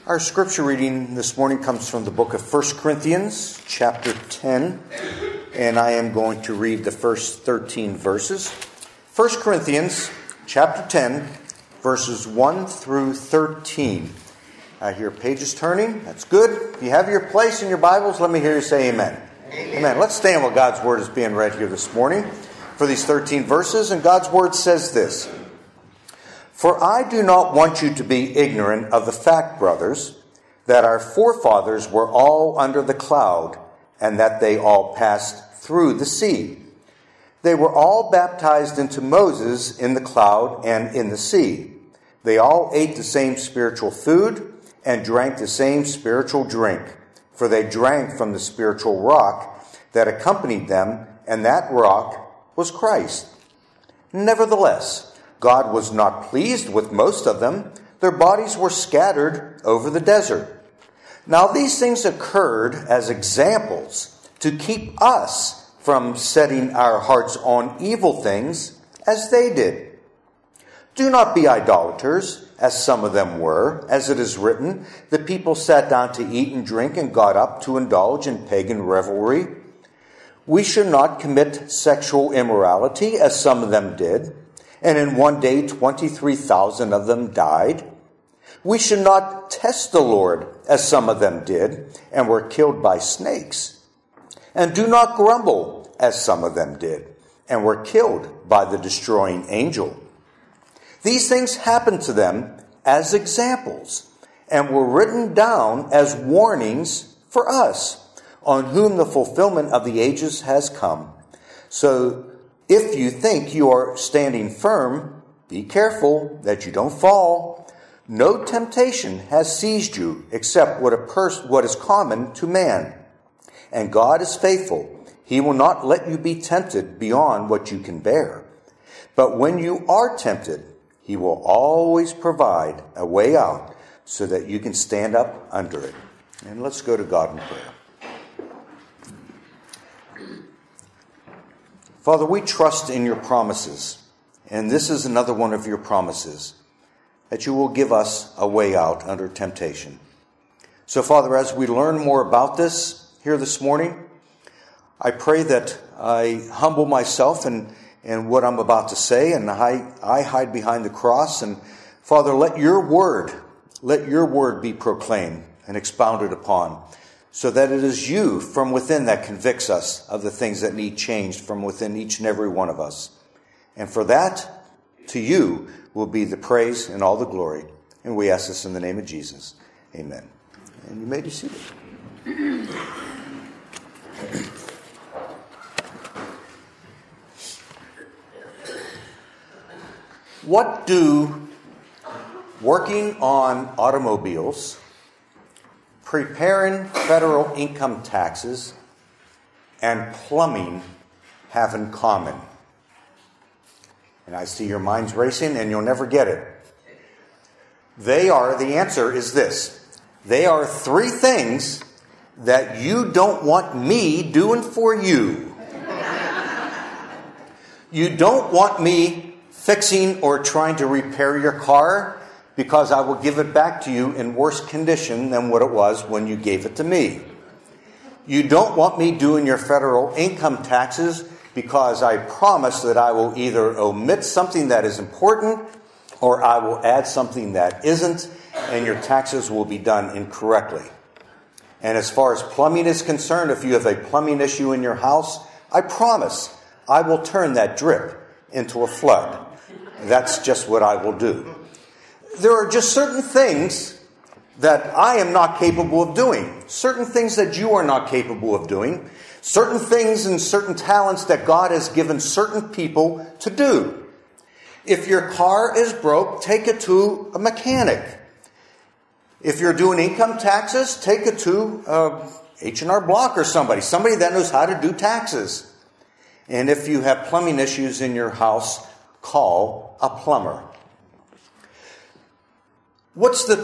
Our scripture reading this morning comes from the book of 1 Corinthians, chapter 10, and I am going to read the first 13 verses. 1 Corinthians, chapter 10, verses 1 through 13. I hear pages turning. That's good. If you have your place in your Bibles, let me hear you say amen. Amen. Let's stand while God's word is being read here this morning for these 13 verses, and God's word says this. For I do not want you to be ignorant of the fact, brothers, that our forefathers were all under the cloud, and that they all passed through the sea. They were all baptized into Moses in the cloud and in the sea. They all ate the same spiritual food and drank the same spiritual drink, for they drank from the spiritual rock that accompanied them, and that rock was Christ. Nevertheless, God was not pleased with most of them. Their bodies were scattered over the desert. Now these things occurred as examples to keep us from setting our hearts on evil things as they did. Do not be idolaters, as some of them were. As it is written, the people sat down to eat and drink and got up to indulge in pagan revelry. We should not commit sexual immorality, as some of them did. And in one day, 23,000 of them died. We should not test the Lord, as some of them did, and were killed by snakes. And do not grumble, as some of them did, and were killed by the destroying angel. These things happened to them as examples, and were written down as warnings for us, on whom the fulfillment of the ages has come. So, if you think you are standing firm, be careful that you don't fall. No temptation has seized you except what is common to man. And God is faithful. He will not let you be tempted beyond what you can bear. But when you are tempted, He will always provide a way out so that you can stand up under it. And let's go to God in prayer. Father, we trust in your promises, and this is another one of your promises, that you will give us a way out under temptation. So, Father, as we learn more about this here this morning, I pray that I humble myself in what I'm about to say, and I hide behind the cross. And, Father, let your word be proclaimed and expounded upon, so that it is you from within that convicts us of the things that need changed from within each and every one of us. And for that, to you will be the praise and all the glory. And we ask this in the name of Jesus. Amen. And you may be seated. What do working on automobiles, preparing federal income taxes, and plumbing have in common? And I see your minds racing, and you'll never get it. The answer is this. They are three things that you don't want me doing for you. You don't want me fixing or trying to repair your car, because I will give it back to you in worse condition than what it was when you gave it to me. You don't want me doing your federal income taxes, because I promise that I will either omit something that is important or I will add something that isn't, and your taxes will be done incorrectly. And as far as plumbing is concerned, if you have a plumbing issue in your house, I promise I will turn that drip into a flood. That's just what I will do. There are just certain things that I am not capable of doing. Certain things that you are not capable of doing. Certain things and certain talents that God has given certain people to do. If your car is broke, take it to a mechanic. If you're doing income taxes, take it to H&R Block or somebody that knows how to do taxes. And if you have plumbing issues in your house, call a plumber. What's the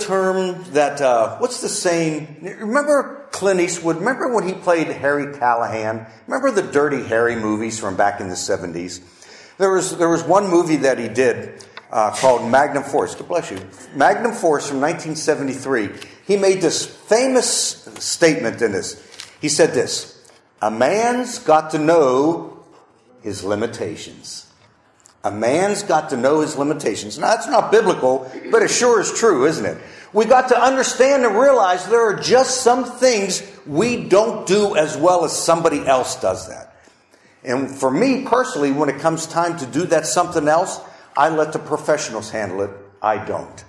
saying? Remember Clint Eastwood? Remember when he played Harry Callahan? Remember the Dirty Harry movies from back in the 70s? There was one movie that he did called Magnum Force. God bless you. Magnum Force from 1973. he made this famous statement in this. He said this, "A man's got to know his limitations." A man's got to know his limitations. Now, that's not biblical, but it sure is true, isn't it? We got to understand and realize there are just some things we don't do as well as somebody else does that. And for me personally, when it comes time to do that something else, I let the professionals handle it. I don't.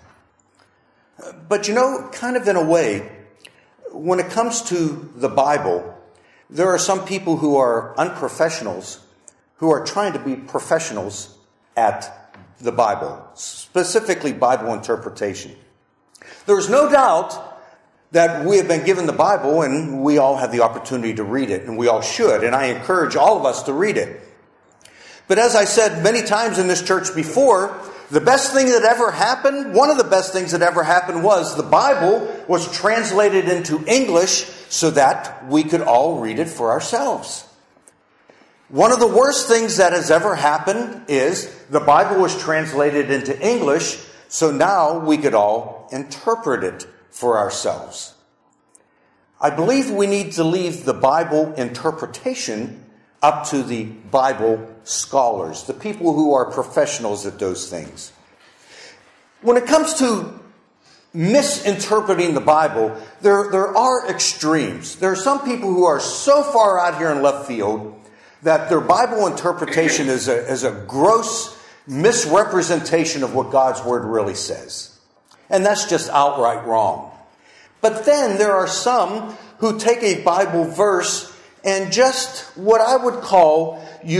But kind of in a way, when it comes to the Bible, there are some people who are unprofessionals who are trying to be professionals at the Bible, specifically Bible interpretation. There's no doubt that we have been given the Bible and we all have the opportunity to read it, and we all should, and I encourage all of us to read it. But as I said many times in this church before, the best thing that ever happened, one of the best things that ever happened was the Bible was translated into English so that we could all read it for ourselves. One of the worst things that has ever happened is the Bible was translated into English, so now we could all interpret it for ourselves. I believe we need to leave the Bible interpretation up to the Bible scholars, the people who are professionals at those things. When it comes to misinterpreting the Bible, there are extremes. There are some people who are so far out here in left field that their Bible interpretation is a gross misrepresentation of what God's Word really says. And that's just outright wrong. But then there are some who take a Bible verse and just what I would call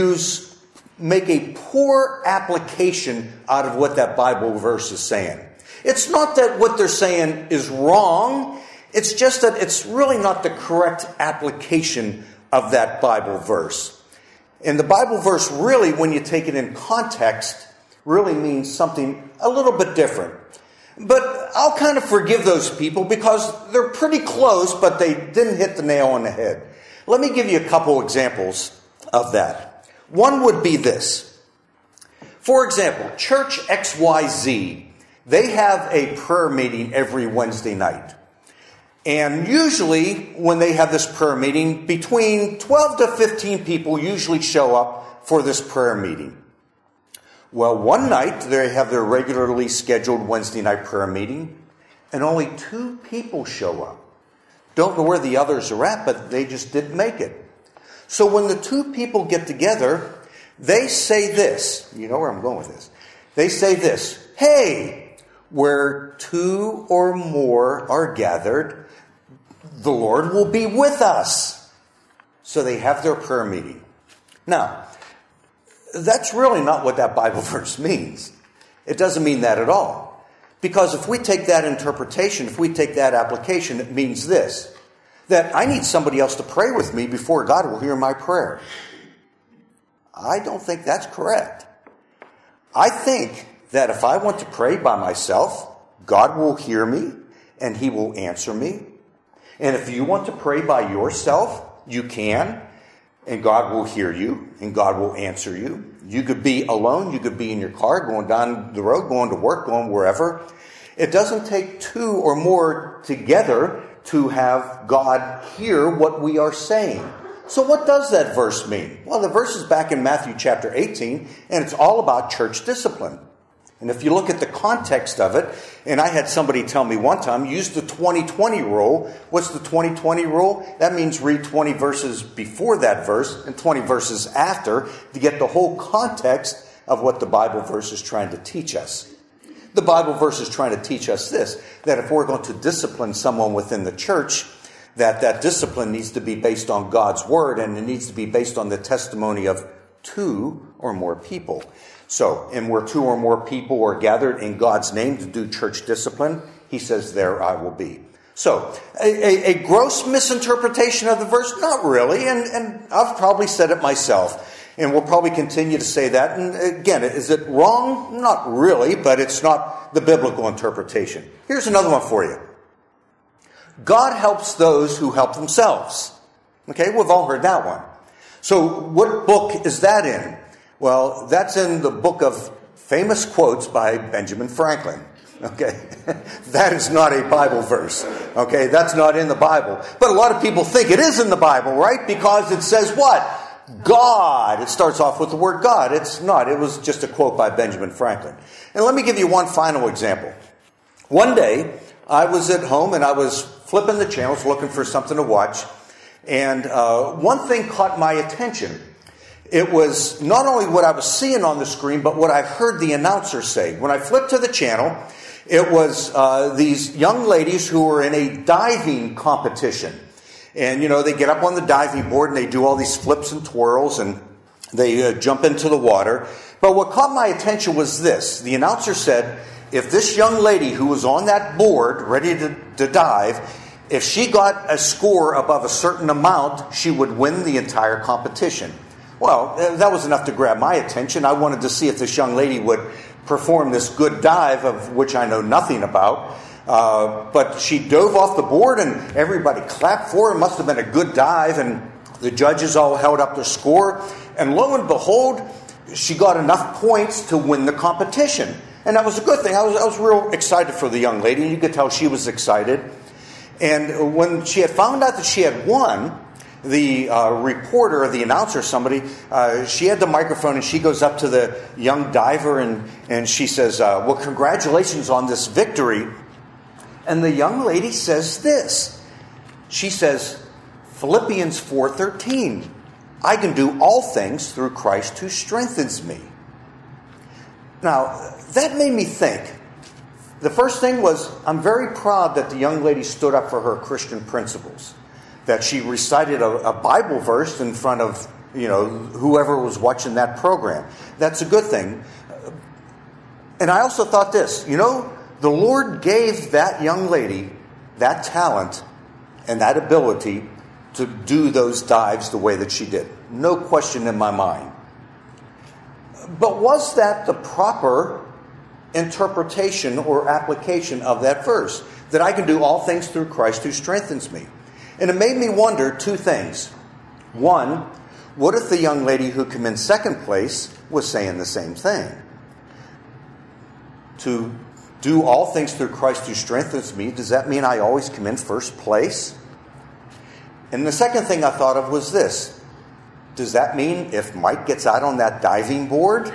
make a poor application out of what that Bible verse is saying. It's not that what they're saying is wrong. It's just that it's really not the correct application of that Bible verse. And the Bible verse really, when you take it in context, really means something a little bit different. But I'll kind of forgive those people because they're pretty close, but they didn't hit the nail on the head. Let me give you a couple examples of that. One would be this. For example, Church XYZ, they have a prayer meeting every Wednesday night. And usually when they have this prayer meeting, between 12 to 15 people usually show up for this prayer meeting. Well, one night they have their regularly scheduled Wednesday night prayer meeting, and only 2 people show up. Don't know where the others are at, but they just didn't make it. So when the 2 people get together, they say this. You know where I'm going with this. They say this. "Hey, where 2 or more are gathered, the Lord will be with us." So they have their prayer meeting. Now, that's really not what that Bible verse means. It doesn't mean that at all. Because if we take that interpretation, if we take that application, it means this. That I need somebody else to pray with me before God will hear my prayer. I don't think that's correct. I think that if I want to pray by myself, God will hear me and He will answer me. And if you want to pray by yourself, you can, and God will hear you, and God will answer you. You could be alone, you could be in your car, going down the road, going to work, going wherever. It doesn't take 2 or more together to have God hear what we are saying. So what does that verse mean? Well, the verse is back in Matthew chapter 18, and it's all about church discipline. And if you look at the context of it, and I had somebody tell me one time, use the 20-20 rule. What's the 20-20 rule? That means read 20 verses before that verse and 20 verses after to get the whole context of what the Bible verse is trying to teach us. The Bible verse is trying to teach us this, that if we're going to discipline someone within the church, that discipline needs to be based on God's word, and it needs to be based on the testimony of 2 or more people. So, and where 2 or more people are gathered in God's name to do church discipline, He says, there I will be. So, a gross misinterpretation of the verse? Not really, and I've probably said it myself. And we'll probably continue to say that. And again, is it wrong? Not really, but it's not the biblical interpretation. Here's another one for you. God helps those who help themselves. Okay, we've all heard that one. So what book is that in? Well, that's in the book of famous quotes by Benjamin Franklin. Okay, that is not a Bible verse. Okay, that's not in the Bible. But a lot of people think it is in the Bible, right? Because it says what? God. It starts off with the word God. It's not. It was just a quote by Benjamin Franklin. And let me give you one final example. One day, I was at home and I was flipping the channels looking for something to watch. And one thing caught my attention. It was not only what I was seeing on the screen, but what I heard the announcer say. When I flipped to the channel, it was these young ladies who were in a diving competition. And, you know, they get up on the diving board and they do all these flips and twirls and they jump into the water. But what caught my attention was this. The announcer said, if this young lady who was on that board, ready to dive, if she got a score above a certain amount, she would win the entire competition. Well, that was enough to grab my attention. I wanted to see if this young lady would perform this good dive, of which I know nothing about. But she dove off the board and everybody clapped for her. It must have been a good dive, and the judges all held up their score. And lo and behold, she got enough points to win the competition. And that was a good thing. I was real excited for the young lady. You could tell she was excited. And when she had found out that she had won, the reporter or the announcer, somebody, she had the microphone and she goes up to the young diver and she says, well, congratulations on this victory. And the young lady says this. She says, Philippians 4:13, I can do all things through Christ who strengthens me. Now, that made me think. The first thing was, I'm very proud that the young lady stood up for her Christian principles. That she recited a Bible verse in front of, you know, whoever was watching that program. That's a good thing. And I also thought this, you know, the Lord gave that young lady that talent and that ability to do those dives the way that she did. No question in my mind. But was that the proper interpretation or application of that verse? That I can do all things through Christ who strengthens me. And it made me wonder two things. One, what if the young lady who came in second place was saying the same thing? To do all things through Christ who strengthens me, does that mean I always come in first place? And the second thing I thought of was this. Does that mean if Mike gets out on that diving board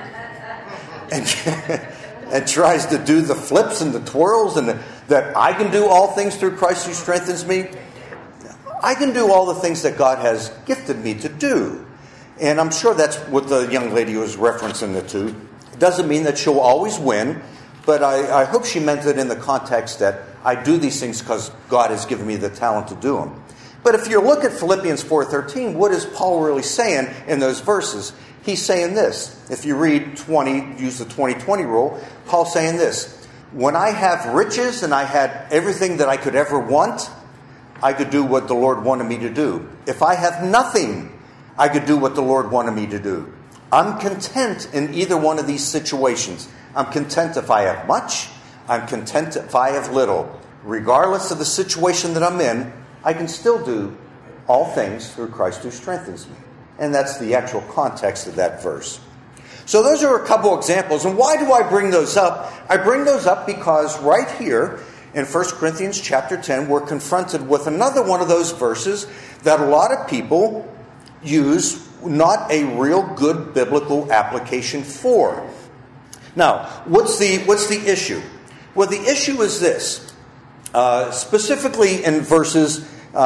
and tries to do the flips and the twirls and that I can do all things through Christ who strengthens me? I can do all the things that God has gifted me to do. And I'm sure that's what the young lady was referencing it to. It doesn't mean that she'll always win, but I hope she meant it in the context that I do these things because God has given me the talent to do them. But if you look at Philippians 4:13, what is Paul really saying in those verses? He's saying this. If you read 20, use the 20-20 rule, Paul's saying this. When I have riches and I had everything that I could ever want, I could do what the Lord wanted me to do. If I have nothing, I could do what the Lord wanted me to do. I'm content in either one of these situations. I'm content if I have much. I'm content if I have little. Regardless of the situation that I'm in, I can still do all things through Christ who strengthens me. And that's the actual context of that verse. So those are a couple examples. And why do I bring those up? I bring those up because right here in 1 Corinthians chapter 10, we're confronted with another one of those verses that a lot of people use not a real good biblical application for. Now, what's the issue? Well, the issue is this. Specifically in verses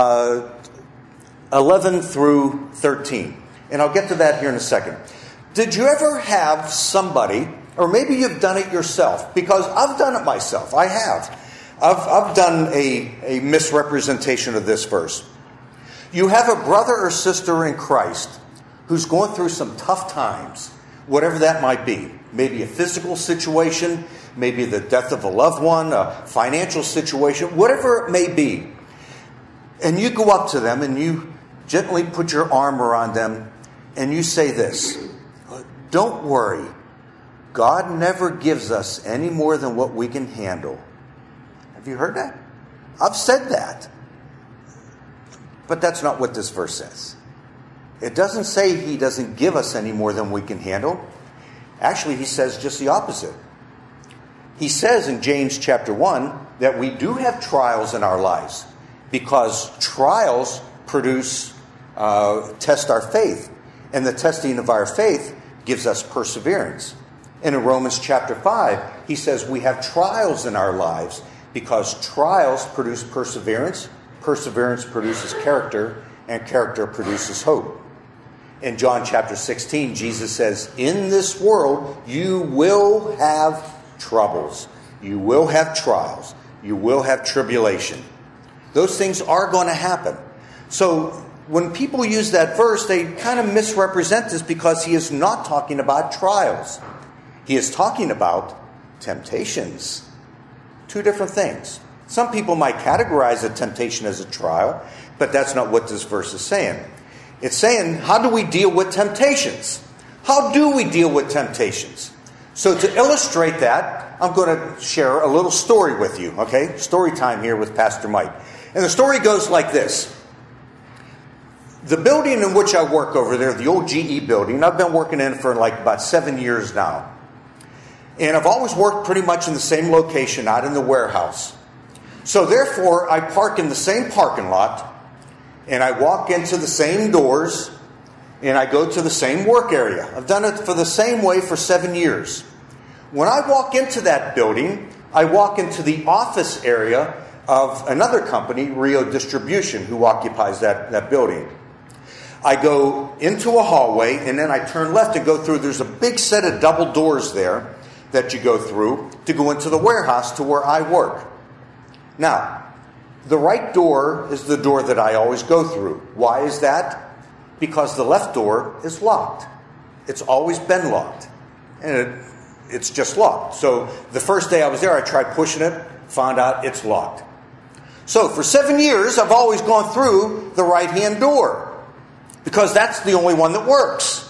11 through 13. And I'll get to that here in a second. Did you ever have somebody, or maybe you've done it yourself, because I've done it myself. I have. I've done a misrepresentation of this verse. You have a brother or sister in Christ who's going through some tough times, whatever that might be. Maybe a physical situation, maybe the death of a loved one, a financial situation, whatever it may be. And you go up to them and you gently put your arm around them and you say this, don't worry, God never gives us any more than what we can handle. Have you heard that? I've said that. But that's not what this verse says. It doesn't say He doesn't give us any more than we can handle. Actually, He says just the opposite. he says in James chapter 1 that we do have trials in our lives because trials test our faith. And the testing of our faith gives us perseverance. And in Romans chapter 5, he says we have trials in our lives because trials produce perseverance, perseverance produces character, and character produces hope. In John chapter 16, Jesus says, in this world you will have troubles. You will have trials. You will have tribulation. Those things are going to happen. So when people use that verse, they kind of misrepresent this because he is not talking about trials. He is talking about temptations. Two different things. Some people might categorize a temptation as a trial, but that's not what this verse is saying. It's saying, how do we deal with temptations? How do we deal with temptations? So to illustrate that, I'm going to share a little story with you, okay? Story time here with Pastor Mike. And the story goes like this. The building in which I work over there, the old GE building, I've been working in it for like about 7 years now. And I've always worked pretty much in the same location, out in the warehouse. So therefore, I park in the same parking lot, and I walk into the same doors, and I go to the same work area. I've done it for the same way for 7 years. When I walk into that building, I walk into the office area of another company, Rio Distribution, who occupies that building. I go into a hallway, and then I turn left and go through. There's a big set of double doors there that you go through to go into the warehouse to where I work. Now, the right door is the door that I always go through. Why is that? Because the left door is locked. It's always been locked. And it's just locked. So the first day I was there, I tried pushing it, found out it's locked. So for 7 years, I've always gone through the right-hand door because that's the only one that works.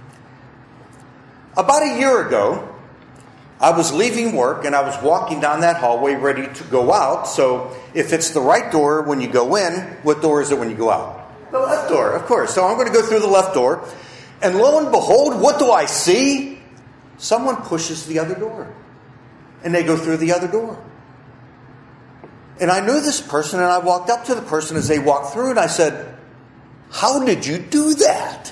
About a year ago, I was leaving work and I was walking down that hallway ready to go out. So if it's the right door when you go in, what door is it when you go out? The left door, of course. So I'm going to go through the left door. And lo and behold, what do I see? Someone pushes the other door. And they go through the other door. And I knew this person, and I walked up to the person as they walked through, and I said, how did you do that?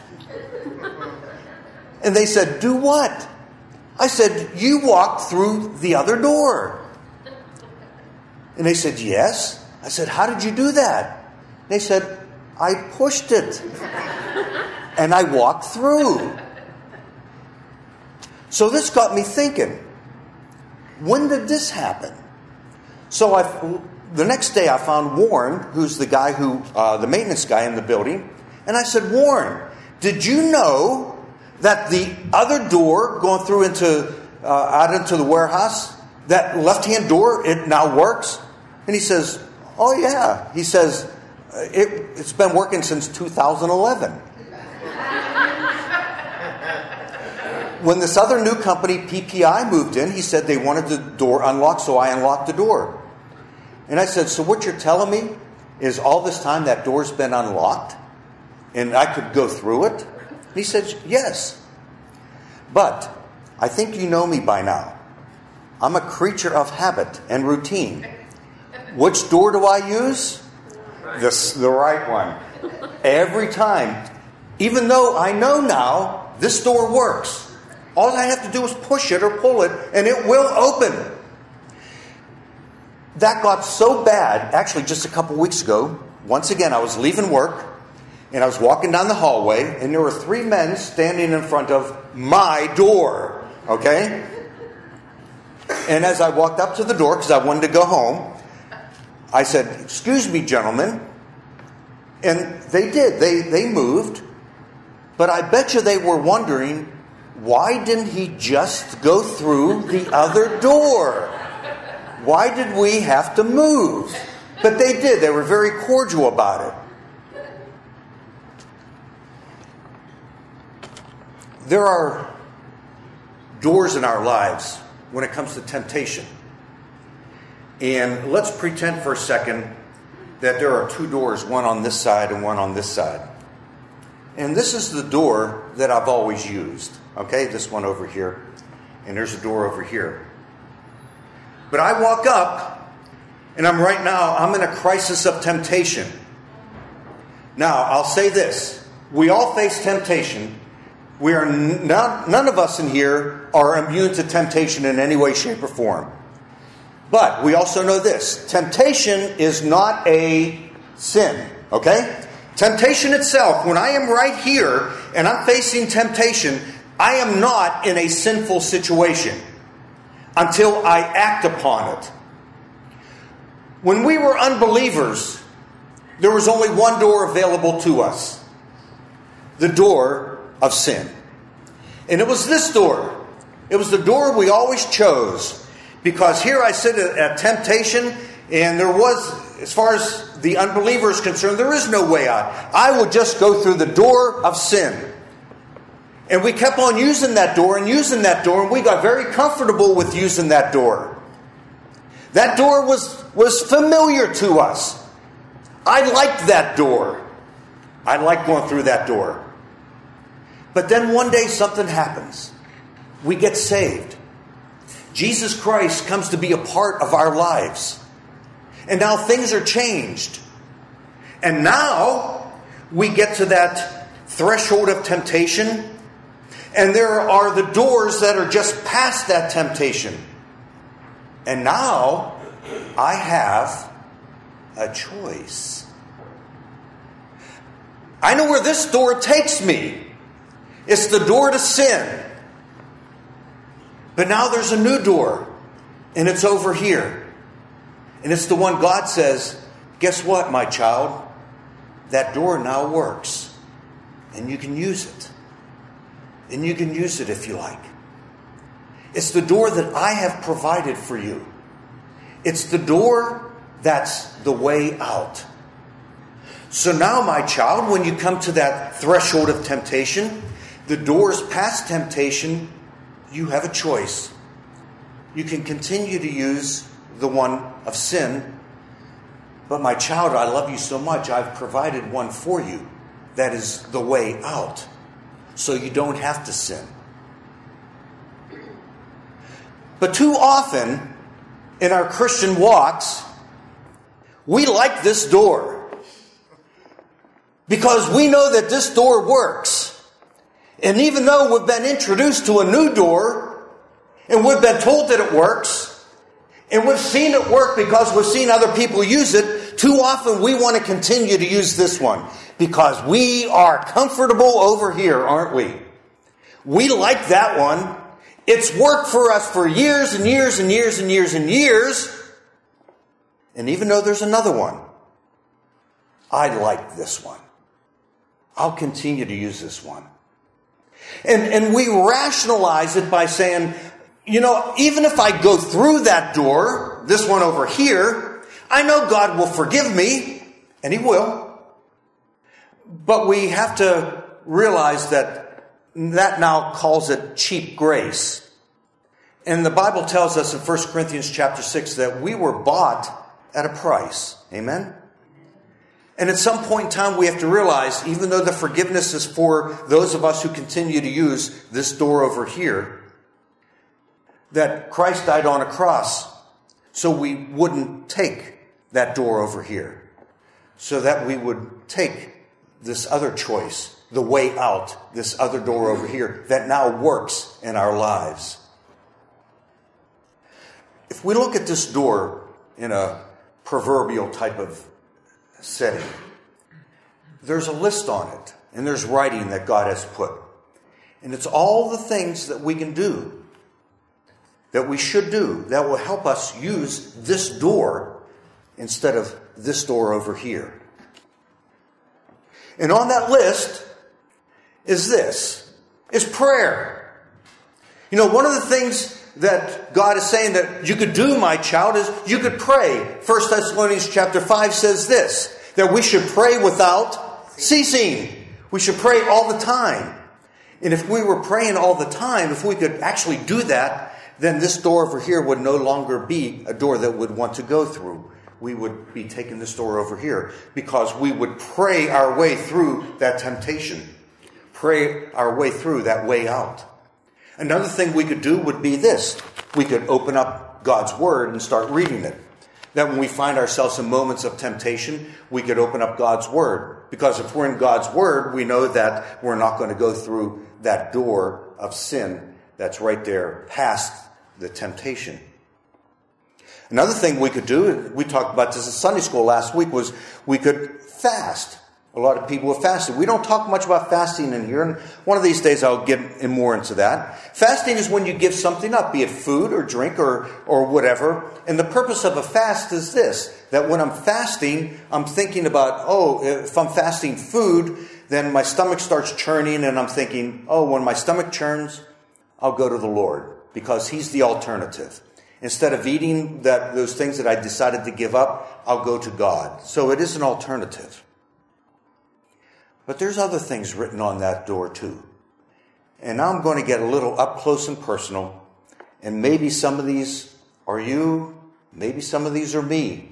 And they said, do what? I said, you walked through the other door. And they said, yes. I said, how did you do that? They said, I pushed it. And I walked through. So this got me thinking, when did this happen? So the next day I found Warren, who's the guy the maintenance guy in the building. And I said, Warren, did you know that the other door going through out into the warehouse, that left-hand door, it now works? And he says, oh yeah. He says, it's been working since 2011. When this other new company, PPI, moved in, he said they wanted the door unlocked, so I unlocked the door. And I said, so what you're telling me is all this time that door's been unlocked and I could go through it? And he said, yes. But I think you know me by now. I'm a creature of habit and routine. Which door do I use? The right one. Every time. Even though I know now this door works. All I have to do is push it or pull it and it will open. That got so bad, actually just a couple weeks ago, once again I was leaving work and I was walking down the hallway and there were 3 men standing in front of my door, okay? And as I walked up to the door, because I wanted to go home, I said, excuse me, gentlemen. And they did, they moved, but I bet you they were wondering, why didn't he just go through the other door? Why did we have to move? But they did. They were very cordial about it. There are doors in our lives when it comes to temptation. And let's pretend for a second that there are 2 doors, one on this side and one on this side. And this is the door that I've always used. Okay, this one over here. And there's a door over here. But I walk up, and I'm in a crisis of temptation. Now, I'll say this. We all face temptation. We are none of us in here are immune to temptation in any way, shape, or form. But we also know this. Temptation is not a sin. Okay? Temptation itself, when I am right here and I'm facing temptation, I am not in a sinful situation until I act upon it. When we were unbelievers, there was only one door available to us. The door of sin. And it was this door. It was the door we always chose. Because here I sit at temptation, and there was, as far as the unbeliever is concerned, there is no way out. I would just go through the door of sin. And we kept on using that door, and we got very comfortable with using that door. That door was familiar to us. I liked that door. I liked going through that door. But then one day something happens. We get saved. Jesus Christ comes to be a part of our lives. And now things are changed. And now we get to that threshold of temptation. And there are the doors that are just past that temptation. And now I have a choice. I know where this door takes me. It's the door to sin. But now there's a new door. And it's over here. And it's the one God says, guess what, my child? That door now works. And you can use it. And you can use it if you like. It's the door that I have provided for you. It's the door that's the way out. So now, my child, when you come to that threshold of temptation, the doors past temptation, you have a choice. You can continue to use the one of sin. But my child, I love you so much, I've provided one for you that is the way out. So you don't have to sin. But too often in our Christian walks, we like this door. Because we know that this door works. And even though we've been introduced to a new door, and we've been told that it works, and we've seen it work because we've seen other people use it, too often we want to continue to use this one. Because we are comfortable over here, aren't we? We like that one. It's worked for us for years and years and years and years and years. And even though there's another one, I like this one. I'll continue to use this one. And we rationalize it by saying, you know, even if I go through that door, this one over here, I know God will forgive me, and He will. But we have to realize that now calls it cheap grace. And the Bible tells us in 1 Corinthians chapter 6 that we were bought at a price. Amen? And at some point in time, we have to realize, even though the forgiveness is for those of us who continue to use this door over here, that Christ died on a cross so we wouldn't take that door over here. So that we would take this other choice, the way out, this other door over here that now works in our lives. If we look at this door in a proverbial type of setting, there's a list on it, and there's writing that God has put. And it's all the things that we can do, that we should do, that will help us use this door instead of this door over here. And on that list is prayer. You know, one of the things that God is saying that you could do, my child, is you could pray. 1 Thessalonians chapter 5 says this, that we should pray without ceasing. We should pray all the time. And if we were praying all the time, if we could actually do that, then this door over here would no longer be a door that would want to go through. We would be taking this door over here because we would pray our way through that temptation. Pray our way through that way out. Another thing we could do would be this. We could open up God's Word and start reading it. That when we find ourselves in moments of temptation, we could open up God's Word. Because if we're in God's Word, we know that we're not going to go through that door of sin that's right there past the temptation. Another thing we could do, we talked about this in Sunday school last week, was we could fast. A lot of people have fasted. We don't talk much about fasting in here, and one of these days I'll get more into that. Fasting is when you give something up, be it food or drink or whatever. And the purpose of a fast is this, that when I'm fasting, I'm thinking about, if I'm fasting food, then my stomach starts churning, and I'm thinking, when my stomach churns, I'll go to the Lord, because He's the alternative. Instead of eating those things that I decided to give up, I'll go to God. So it is an alternative. But there's other things written on that door too. And now I'm going to get a little up close and personal. And maybe some of these are you, maybe some of these are me.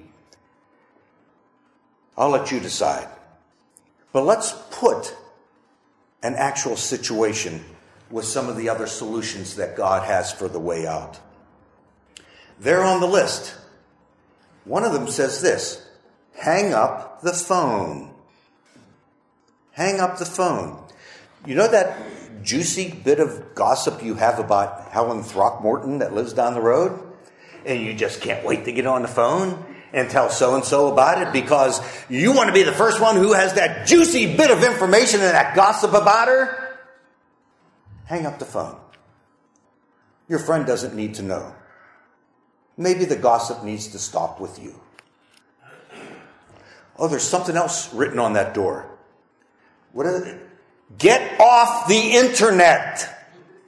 I'll let you decide. But let's put an actual situation with some of the other solutions that God has for the way out. They're on the list. One of them says this: hang up the phone. Hang up the phone. You know that juicy bit of gossip you have about Helen Throckmorton that lives down the road? And you just can't wait to get on the phone and tell so-and-so about it because you want to be the first one who has that juicy bit of information and that gossip about her? Hang up the phone. Your friend doesn't need to know. Maybe the gossip needs to stop with you. There's something else written on that door. What is it? Get off the internet.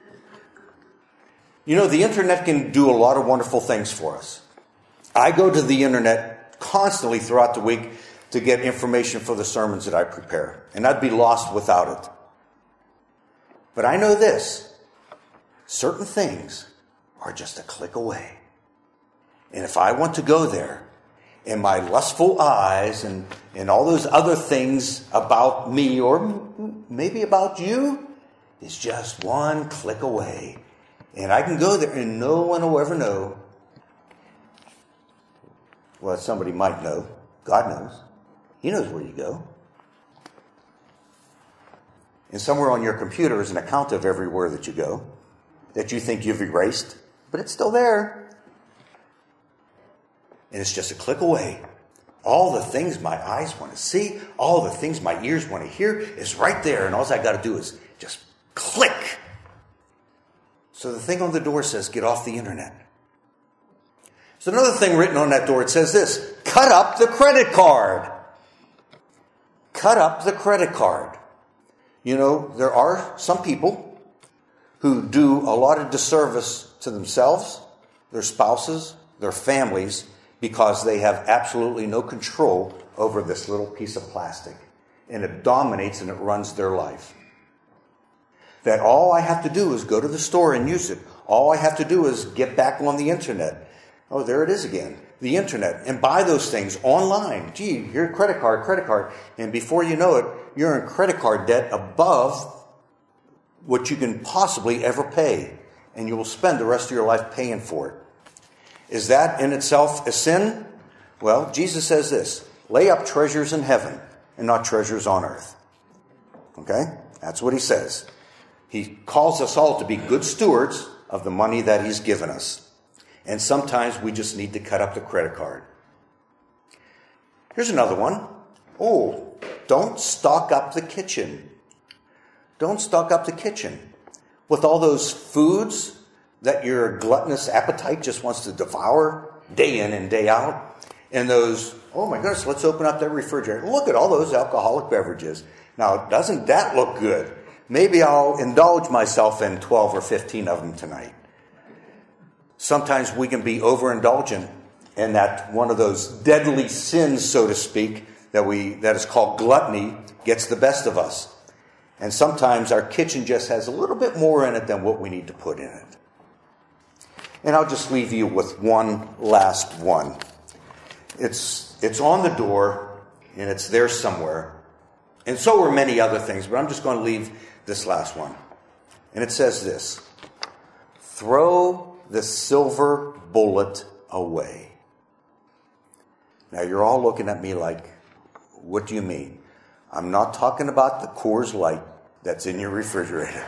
You know, the internet can do a lot of wonderful things for us. I go to the internet constantly throughout the week to get information for the sermons that I prepare. And I'd be lost without it. But I know this. Certain things are just a click away. And if I want to go there, and my lustful eyes and all those other things about me or maybe about you is just one click away. And I can go there and no one will ever know. Well, somebody might know. God knows. He knows where you go. And somewhere on your computer is an account of everywhere that you go that you think you've erased, but it's still there. And it's just a click away. All the things my eyes want to see, all the things my ears want to hear is right there. And all I got to do is just click. So the thing on the door says, get off the internet. There's another thing written on that door. It says this: cut up the credit card. Cut up the credit card. You know, there are some people who do a lot of disservice to themselves, their spouses, their families, because they have absolutely no control over this little piece of plastic. And it dominates and it runs their life. That all I have to do is go to the store and use it. All I have to do is get back on the internet. Oh, there it is again. The internet. And buy those things online. Gee, your credit card. And before you know it, you're in credit card debt above what you can possibly ever pay. And you will spend the rest of your life paying for it. Is that in itself a sin? Well, Jesus says this: lay up treasures in heaven and not treasures on earth. Okay? That's what he says. He calls us all to be good stewards of the money that he's given us. And sometimes we just need to cut up the credit card. Here's another one. Don't stock up the kitchen. Don't stock up the kitchen with all those foods that your gluttonous appetite just wants to devour day in and day out. And those, oh my goodness, let's open up that refrigerator. Look at all those alcoholic beverages. Now, doesn't that look good? Maybe I'll indulge myself in 12 or 15 of them tonight. Sometimes we can be overindulgent in that one of those deadly sins, so to speak, that is called gluttony, gets the best of us. And sometimes our kitchen just has a little bit more in it than what we need to put in it. And I'll just leave you with one last one. It's on the door, and it's there somewhere. And so are many other things, but I'm just going to leave this last one. And it says this: throw the silver bullet away. Now you're all looking at me like, what do you mean? I'm not talking about the Coors Light that's in your refrigerator.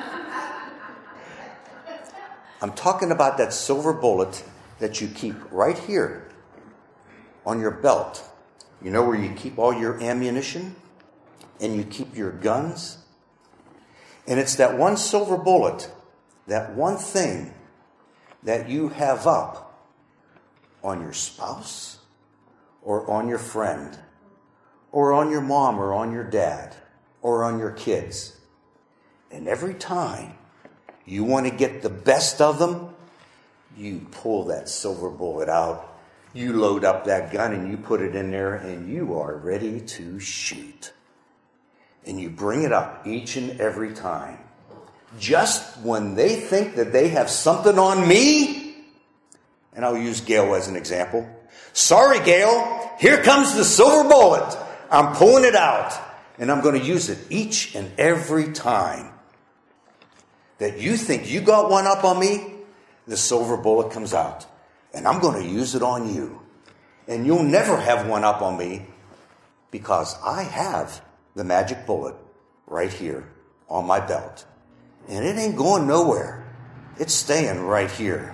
I'm talking about that silver bullet that you keep right here on your belt. You know where you keep all your ammunition and you keep your guns? And it's that one silver bullet, that one thing that you have up on your spouse or on your friend or on your mom or on your dad or on your kids. And every time you want to get the best of them, you pull that silver bullet out, you load up that gun and you put it in there and you are ready to shoot. And you bring it up each and every time. Just when they think that they have something on me, and I'll use Gail as an example. Sorry, Gail, here comes the silver bullet. I'm pulling it out, and I'm going to use it each and every time that you think you got one up on me. The silver bullet comes out, and I'm going to use it on you. And you'll never have one up on me because I have the magic bullet right here on my belt. And it ain't going nowhere. It's staying right here.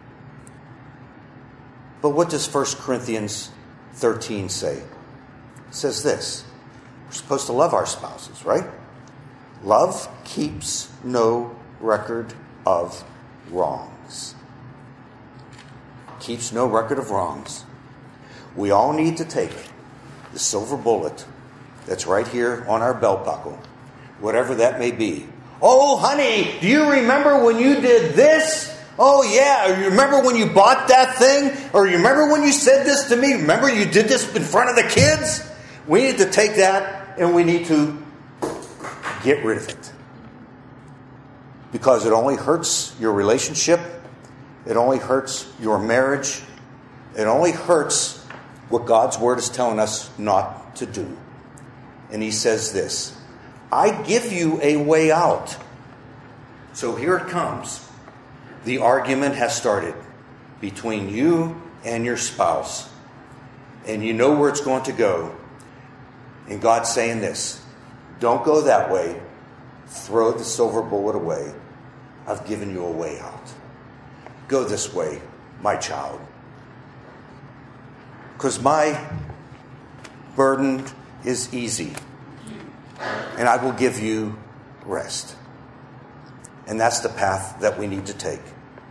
But what does 1 Corinthians 13 say? It says this. We're supposed to love our spouses, right? Love keeps no record of wrongs. Keeps no record of wrongs. We all need to take the silver bullet that's right here on our belt buckle, whatever that may be. Oh, honey, do you remember when you did this? Oh, yeah, you remember when you bought that thing? Or you remember when you said this to me? Remember you did this in front of the kids? We need to take that and we need to get rid of it. Because it only hurts your relationship. It only hurts your marriage. It only hurts what God's Word is telling us not to do. And he says this, I give you a way out. So here it comes. The argument has started between you and your spouse. And you know where it's going to go. And God's saying this, don't go that way. Throw the silver bullet away. I've given you a way out. Go this way, my child. Because my burden is easy. And I will give you rest. And that's the path that we need to take.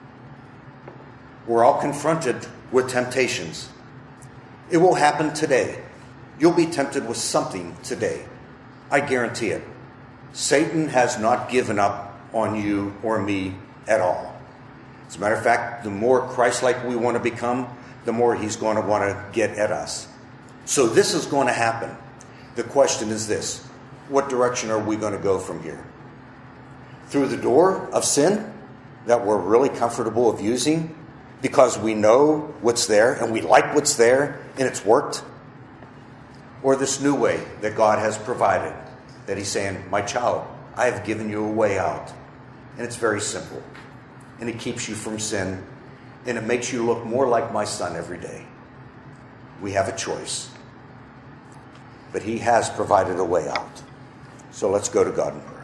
We're all confronted with temptations. It will happen today. You'll be tempted with something today. I guarantee it. Satan has not given up on you or me at all. As a matter of fact, the more Christ-like we want to become, the more he's going to want to get at us. So this is going to happen. The question is this. What direction are we going to go from here? Through the door of sin that we're really comfortable of using because we know what's there and we like what's there and it's worked? Or this new way that God has provided, that he's saying, my child, I have given you a way out. And it's very simple. And it keeps you from sin. And it makes you look more like my son every day. We have a choice. But he has provided a way out. So let's go to God in prayer.